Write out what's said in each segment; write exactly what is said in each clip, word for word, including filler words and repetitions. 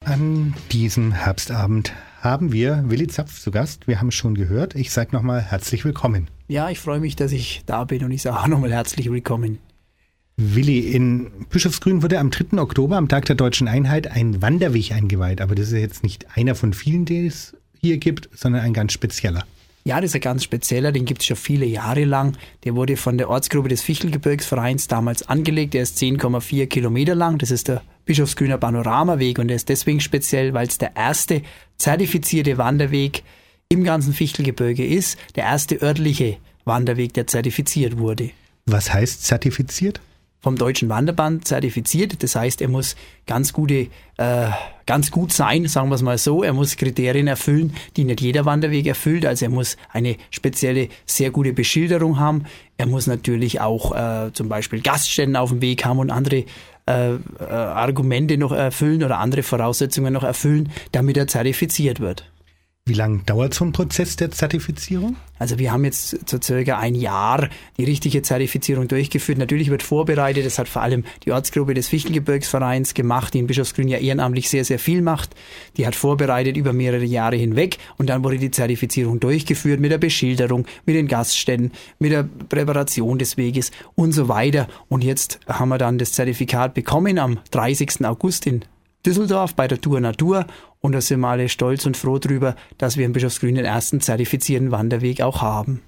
An diesem Herbstabend haben wir Willi Zapf zu Gast. Wir haben es schon gehört. Ich sage nochmal herzlich willkommen. Ja, ich freue mich, dass ich da bin und ich sage auch nochmal herzlich willkommen. Willi, in Bischofsgrün wurde am dritten Oktober, am Tag der Deutschen Einheit, ein Wanderweg eingeweiht. Aber das ist jetzt nicht einer von vielen, die es hier gibt, sondern ein ganz spezieller. Ja, das ist ein ganz spezieller, den gibt es schon viele Jahre lang. Der wurde von der Ortsgruppe des Fichtelgebirgsvereins damals angelegt. Der ist zehn Komma vier Kilometer lang. Das ist der Bischofsgrüner Panoramaweg und der ist deswegen speziell, weil es der erste zertifizierte Wanderweg im ganzen Fichtelgebirge ist. Der erste örtliche Wanderweg, der zertifiziert wurde. Was heißt zertifiziert? Vom Deutschen Wanderband zertifiziert. Das heißt, er muss ganz gute, äh, ganz gut sein, sagen wir es mal so. Er muss Kriterien erfüllen, die nicht jeder Wanderweg erfüllt. Also er muss eine spezielle, sehr gute Beschilderung haben. Er muss natürlich auch äh, zum Beispiel Gaststätten auf dem Weg haben und andere äh, äh, Argumente noch erfüllen oder andere Voraussetzungen noch erfüllen, damit er zertifiziert wird. Wie lange dauert so ein Prozess der Zertifizierung? Also wir haben jetzt so circa ein Jahr die richtige Zertifizierung durchgeführt. Natürlich wird vorbereitet, das hat vor allem die Ortsgruppe des Fichtelgebirgsvereins gemacht, die in Bischofsgrün ja ehrenamtlich sehr, sehr viel macht. Die hat vorbereitet über mehrere Jahre hinweg und dann wurde die Zertifizierung durchgeführt mit der Beschilderung, mit den Gaststätten, mit der Präparation des Weges und so weiter. Und jetzt haben wir dann das Zertifikat bekommen am dreißigsten August in Düsseldorf bei der Tour Natur und da sind wir alle stolz und froh drüber, dass wir in Bischofsgrün den ersten zertifizierten Wanderweg auch haben.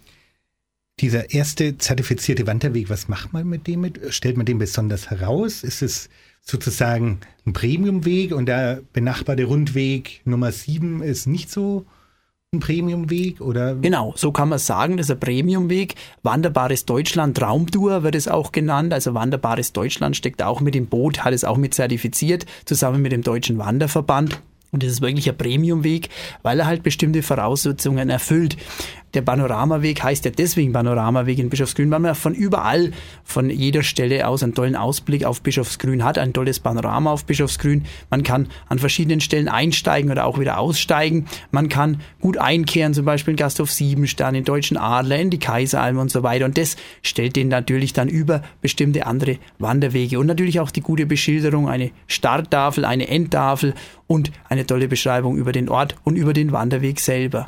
Dieser erste zertifizierte Wanderweg, was macht man mit dem mit? Stellt man den besonders heraus? Ist es sozusagen ein Premiumweg und der benachbarte Rundweg Nummer sieben ist nicht so ein Premiumweg, oder? Genau, so kann man sagen, das ist ein Premiumweg. Wanderbares Deutschland Traumtour wird es auch genannt. Also Wanderbares Deutschland steckt auch mit im Boot, hat es auch mit zertifiziert, zusammen mit dem Deutschen Wanderverband. Und das ist wirklich ein Premiumweg, weil er halt bestimmte Voraussetzungen erfüllt. Der Panoramaweg heißt ja deswegen Panoramaweg in Bischofsgrün, weil man von überall, von jeder Stelle aus einen tollen Ausblick auf Bischofsgrün hat, ein tolles Panorama auf Bischofsgrün. Man kann an verschiedenen Stellen einsteigen oder auch wieder aussteigen. Man kann gut einkehren, zum Beispiel in Gasthof Siebenstern, in Deutschen Adler, in die Kaiseralm und so weiter. Und das stellt den natürlich dann über bestimmte andere Wanderwege. Und natürlich auch die gute Beschilderung, eine Starttafel, eine Endtafel und eine tolle Beschreibung über den Ort und über den Wanderweg selber.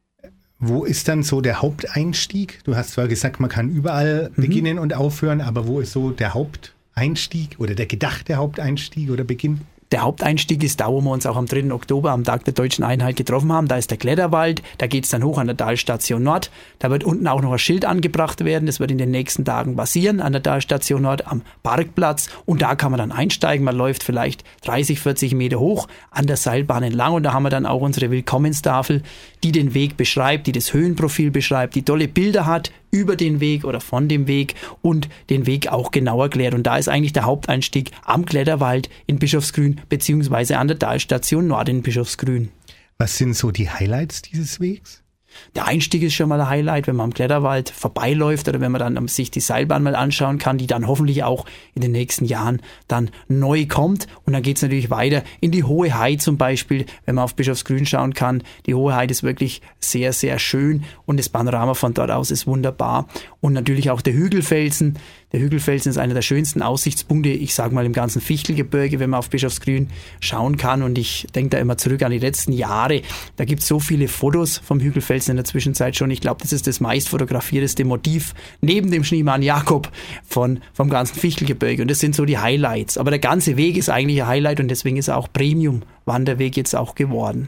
Wo ist dann so der Haupteinstieg? Du hast zwar gesagt, man kann überall mhm. beginnen und aufhören, aber wo ist so der Haupteinstieg oder der gedachte Haupteinstieg oder Beginn? Der Haupteinstieg ist da, wo wir uns auch am dritten Oktober am Tag der Deutschen Einheit getroffen haben. Da ist der Kletterwald, da geht es dann hoch an der Talstation Nord. Da wird unten auch noch ein Schild angebracht werden. Das wird in den nächsten Tagen passieren an der Talstation Nord am Parkplatz. Und da kann man dann einsteigen. Man läuft vielleicht dreißig, vierzig Meter hoch an der Seilbahn entlang. Und da haben wir dann auch unsere Willkommenstafel, die den Weg beschreibt, die das Höhenprofil beschreibt, die tolle Bilder hat über den Weg oder von dem Weg und den Weg auch genau erklärt. Und da ist eigentlich der Haupteinstieg am Kletterwald in Bischofsgrün beziehungsweise an der Talstation Nord in Bischofsgrün. Was sind so die Highlights dieses Wegs? Der Einstieg ist schon mal ein Highlight, wenn man am Kletterwald vorbeiläuft oder wenn man dann sich die Seilbahn mal anschauen kann, die dann hoffentlich auch in den nächsten Jahren dann neu kommt. Und dann geht es natürlich weiter in die Hohe Heid zum Beispiel, wenn man auf Bischofsgrün schauen kann. Die Hohe Heid ist wirklich sehr, sehr schön und das Panorama von dort aus ist wunderbar. Und natürlich auch der Hügelfelsen. Der Hügelfelsen ist einer der schönsten Aussichtspunkte, ich sage mal im ganzen Fichtelgebirge, wenn man auf Bischofsgrün schauen kann. Und ich denke da immer zurück an die letzten Jahre. Da gibt es so viele Fotos vom Hügelfelsen in der Zwischenzeit schon. Ich glaube, das ist das meist fotografierteste Motiv neben dem Schneemann Jakob von, vom ganzen Fichtelgebirge. Und das sind so die Highlights. Aber der ganze Weg ist eigentlich ein Highlight und deswegen ist er auch Premium-Wanderweg jetzt auch geworden.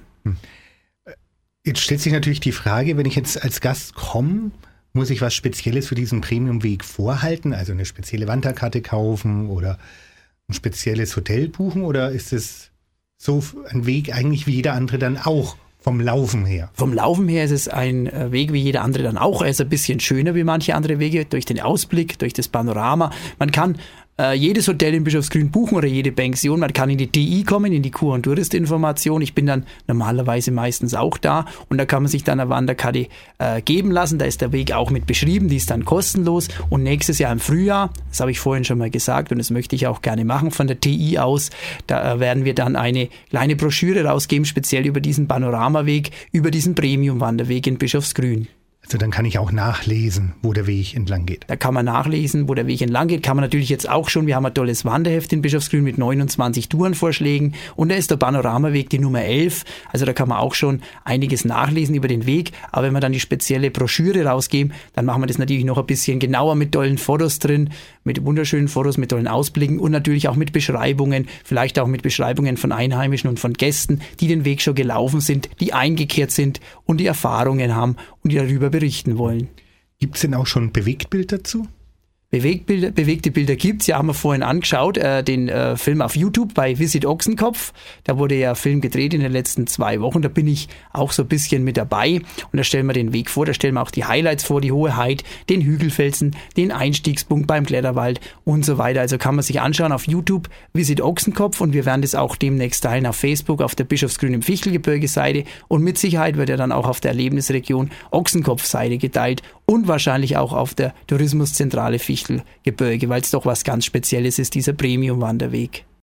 Jetzt stellt sich natürlich die Frage, wenn ich jetzt als Gast komme, muss ich was Spezielles für diesen Premiumweg vorhalten? Also eine spezielle Wanderkarte kaufen oder ein spezielles Hotel buchen? Oder ist es so ein Weg eigentlich wie jeder andere dann auch vom Laufen her? Vom Laufen her ist es ein Weg wie jeder andere dann auch. Er ist ein bisschen schöner wie manche andere Wege durch den Ausblick, durch das Panorama. Man kann äh, jedes Hotel in Bischofsgrün buchen oder jede Pension. Man kann in die T I kommen, in die Kur- und Touristinformation. Ich bin dann normalerweise meistens auch da und da kann man sich dann eine Wanderkarte äh, geben lassen. Da ist der Weg auch mit beschrieben, die ist dann kostenlos. Und nächstes Jahr im Frühjahr, das habe ich vorhin schon mal gesagt und das möchte ich auch gerne machen von der T I aus, da äh, werden wir dann eine kleine Broschüre rausgeben, speziell über diesen Panoramaweg, über diesen Premium-Wanderweg in Bischofsgrün. Also dann kann ich auch nachlesen, wo der Weg entlang geht. Da kann man nachlesen, wo der Weg entlang geht. Kann man natürlich jetzt auch schon. Wir haben ein tolles Wanderheft in Bischofsgrün mit neunundzwanzig Tourenvorschlägen. Und da ist der Panoramaweg die Nummer elf. Also da kann man auch schon einiges nachlesen über den Weg. Aber wenn wir dann die spezielle Broschüre rausgeben, dann machen wir das natürlich noch ein bisschen genauer mit tollen Fotos drin, mit wunderschönen Fotos, mit tollen Ausblicken und natürlich auch mit Beschreibungen, vielleicht auch mit Beschreibungen von Einheimischen und von Gästen, die den Weg schon gelaufen sind, die eingekehrt sind und die Erfahrungen haben und die darüber berichten wollen. Gibt es denn auch schon ein Bewegtbild dazu? Bewegtbilder, bewegte Bilder gibt's. Ja, haben wir vorhin angeschaut, äh, den äh, Film auf YouTube bei Visit Ochsenkopf. Da wurde ja Film gedreht in den letzten zwei Wochen. Da bin ich auch so ein bisschen mit dabei. Und da stellen wir den Weg vor, da stellen wir auch die Highlights vor, die hohe Heid, den Hügelfelsen, den Einstiegspunkt beim Kletterwald und so weiter. Also kann man sich anschauen auf YouTube, Visit Ochsenkopf. Und wir werden das auch demnächst teilen auf Facebook, auf der Bischofsgrün im Fichtelgebirge-Seite. Und mit Sicherheit wird er dann auch auf der Erlebnisregion Ochsenkopf-Seite geteilt und wahrscheinlich auch auf der Tourismuszentrale Fichtelgebirge, weil es doch was ganz Spezielles ist, dieser Premium-Wanderweg.